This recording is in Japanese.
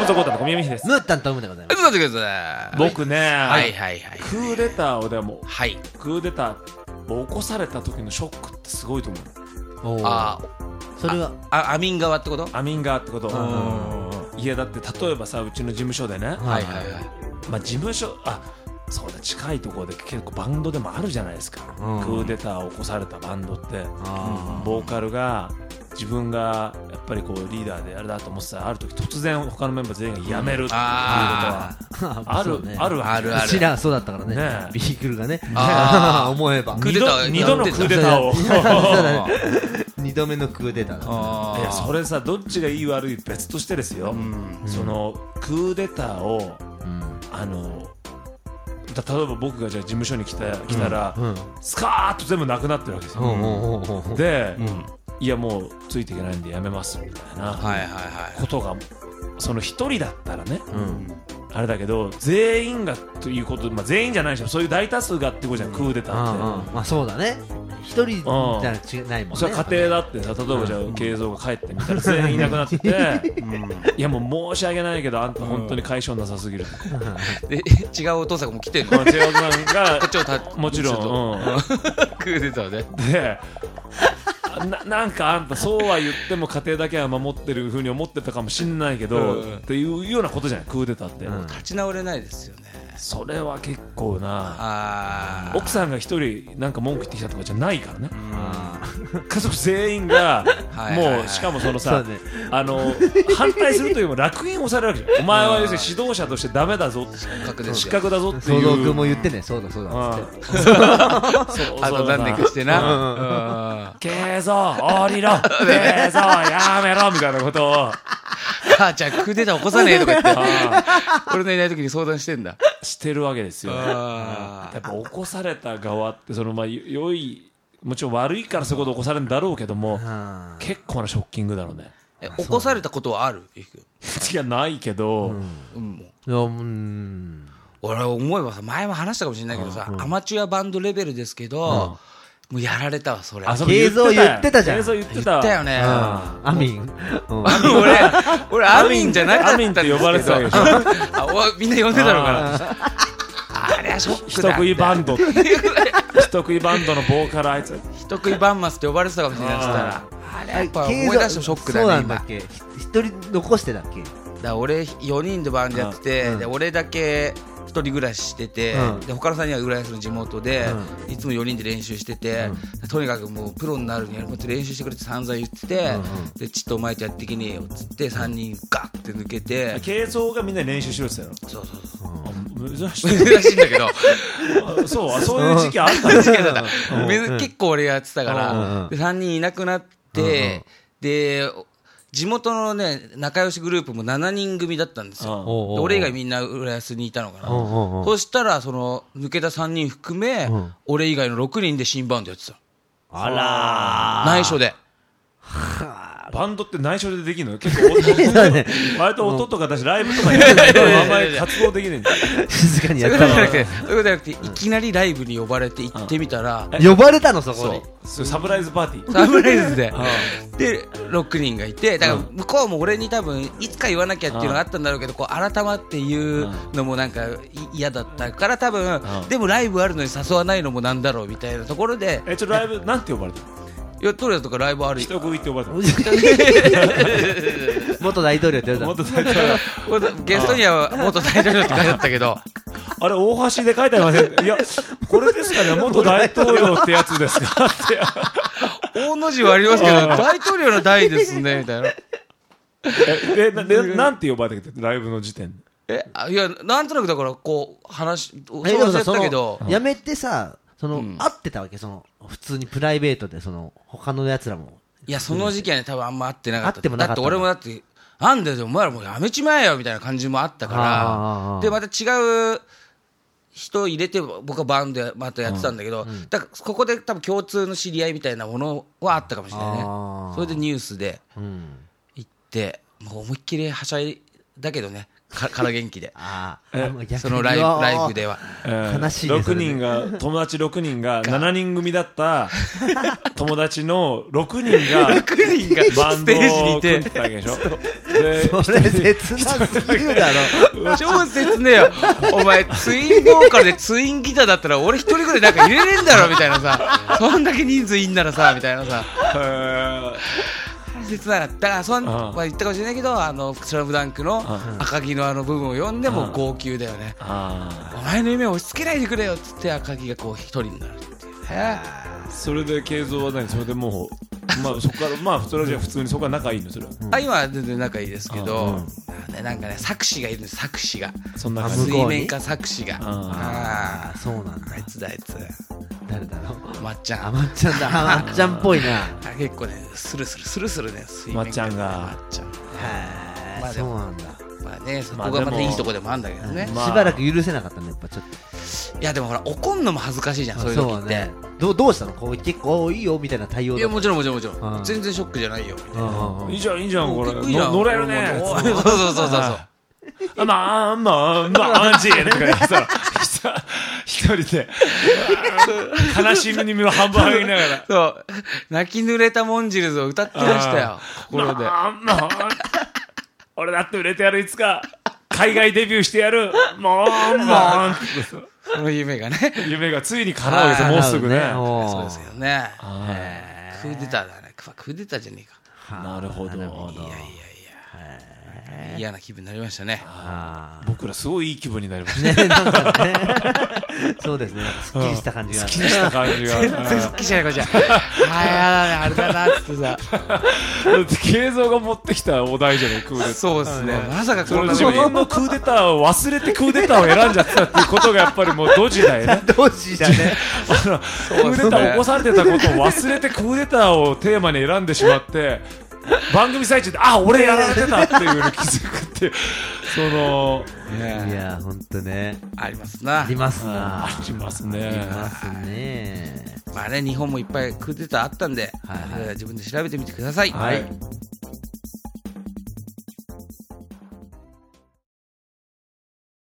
ムとコータの小宮美です。 ムータンとムでございます。 僕ね、 はいはいはい。 クーデターをでも、 はい。 クーデターを起こされた時のショックってすごいと思う。 あそれはアミン側ってこと？ アミン側ってこと。いやだって例えばさ、うちの事務所でね、 はいはいはい。 まあ事務所そうだ、近いところで結構バンドでもあるじゃないですか。クーデターを起こされたバンドってボーカルが自分がやっぱりこうリーダーであれだと思ってたら、ある時突然他のメンバー全員が辞めるっていうことはあるわけ。 うちらそうだったからね。ビークルがね、思えば二度のクーデターを 2度目のクーデター。 いやそれさ、どっちがいい悪い別としてですよ。そのクーデターを例えば僕がじゃあ事務所に来たらスカーッと全部なくなってるわけですよ。でいやもうついていけないんでやめますみたいなことが、その一人だったらね、あれだけど全員がということ、まあ全員じゃないでしょ、そういう大多数がってことじゃん、クーデターって。 まあそうだね、一人じゃないもんね。 それは家庭だってさ、例えばじゃあ慶三が帰ってみたら全員いなくなっていやもう申し訳ないけどあんた本当に解消なさすぎるで違うお父さんがもう来てるの。 違うお父さんがこっちをもちろんクーデターでなんかあんたそうは言っても家庭だけは守ってる風に思ってたかもしんないけど、っていうようなことじゃない、クーデターって。 立ち直れないですよね。 それは結構な、奥さんが一人なんか文句言ってきたとかじゃないからね。家族全員がもう、しかもそのさ、反対するというよりも楽園をされるわけじゃん。お前は要するに指導者としてダメだぞ、失格だぞっていう。 総君も言ってね、そうだそうだっつって。 あと何年かしてな、 慶三降りろ、慶三やめろみたいなことを母ちゃんクーデター起こさねえとか言って俺のいない時に相談してんだ。 してるわけですよ。やっぱ起こされた側ってその良い、もちろん悪いからそういうこと起こされるんだろうけども、結構なショッキングだろうね。 起こされたことはある？ いやないけど、 俺思えばさ、前も話したかもしれないけどさ、アマチュアバンドレベルですけど、もうやられたわそれ。 慶三言ってたじゃん。 言ったよね。 アミン。 俺アミンじゃなかった。 アミンって呼ばれてたわけでしょ。 みんな呼んでたのかな。あれはショックだ。 人食いバンド。人食いバンドのボーカルあいつ。 人食いバンマスって呼ばれてたかもしれないですから。あれやっぱ思い出してもショックだね。 そうなんだっけ。一人残してだっけ。 だ俺4人でバンドやってて、で俺だけ一人暮らししてて、で他の3人は浦安の地元で、いつも4人で練習してて、とにかくもうプロになるにはこうやって練習してくれって散々言ってて、でちっとお前とやってきねえよっつって3人ガッて抜けて、 慶三がみんなで練習しろって言ってたよ。 そう珍しいんだけどそういう時期あったんですけど結構俺やってたから、で3人いなくなって、で地元のね仲良しグループも7人組だったんですよ。俺以外みんな浦安にいたのかな。そしたらその抜けた3人含め、俺以外の6人で新バンドやってた。 あら内緒で。 バンドって内緒でできるの？結構割と音とかだしライブとかやってるけどあんまり活動できないんだ。 静かにやったの。 そういうことじゃなくていきなりライブに呼ばれて行ってみたら、 呼ばれたのそこに。 サプライズパーティー。 サプライズでで6人がいて、だから向こうも俺に多分いつか言わなきゃっていうのがあったんだろうけど、こう改まって言うのもなんか嫌だったから多分、でもライブあるのに誘わないのもなんだろうみたいなところで、 ライブなんて呼ばれたの？ いやトレーとかライブある。 人食いって呼ばれたの？ 元大統領って言われた。 元大統領。 ゲストには元大統領って書いてあったけど、 あれ大橋で書いてありません？いやこれですかね、元大統領ってやつですかって。 大の字はありますけど大統領の大ですねみたいな。 なんて呼ばれてたライブの時点で？ いやなんとなくだからこう話そうやったけど、 やめてさ、会ってたわけ、普通にプライベートで他のやつらも。 いやその時期はね多分あんま会ってなかった。 会ってもなかった。 だって俺もだってなんでお前らもうやめちまえよみたいな感じもあったから、でまた違う人入れて僕はバンドでまたやってたんだけど、だからここで多分共通の知り合いみたいなものはあったかもしれないね。それでニュースで行って、もう思いっきりはしゃいだけどね、 から元気で。 そのライブでは。 悲しいね。 6人が、友達6人が、7人組だった友達の6人が、バンドを組んでたわけでしょ。 それ切なすぎるだろ。 超切ねえよ。お前、ツインボーカルでツインギターだったら、俺一人ぐらいなんか入れれんだろみたいなさ。そんだけ人数いんならさ、みたいなさ。切なかったから言ったかもしれないけどスラムダンクの赤木の部分を読んでも号泣だよね。お前の夢を押し付けないでくれよっつって赤木がこう一人になるっていうね。 それで慶三は何それでもうそこから普通のじゃ普通にそこから仲いいのそれは。 今は全然仲いいですけどなんかね作詞がいるんです。作詞がそんな水面下作詞がそうなんだ。 あいつ誰だろう。 まっちゃん。 まっちゃんだ。まっちゃんっぽいな。 結構ねスルスルねまっちゃんが。 そうなんだ。 まあねそこがまたいいとこでもあるんだけどね。 しばらく許せなかったねやっぱちょっと。 いやでもほら怒んのも恥ずかしいじゃんそういう時って。 どうしたのこう結構いいよみたいな対応。 いやもちろん全然ショックじゃないよ。 いいじゃんこれ乗れるね。 そうまあジーとか言ってさ一人で悲しみに半分入りながらそう泣き濡れたモンジルズを歌ってましたよ心で。 俺だって売れてやるいつか海外デビューしてやるその夢がついに叶うわけですもうすぐね。 そうですよね。クーデターだね。クーデターじゃねえか。 なるほど。いや嫌な気分になりましたね。 僕らすごいいい気分になりましたね。 なんかねそうですね。すっきりした感じが。 すっきりした感じが。 全然すっきりしないこっちゃ。あれだなっつってさ。だって慶三が持ってきたお題じゃないクーデター。 そうですね。まさかこんな自分のクーデターを忘れてクーデターを選んじゃったっていうことがやっぱりもうドジだよね。 ドジだね。 クーデターを起こされてたことを忘れてクーデターをテーマに選んでしまって。番組最中で俺やられてたっていうのに気づくっていや本当ねありますな。 ありますね。 まあね日本もいっぱいクーデターあったんで自分で調べてみてください。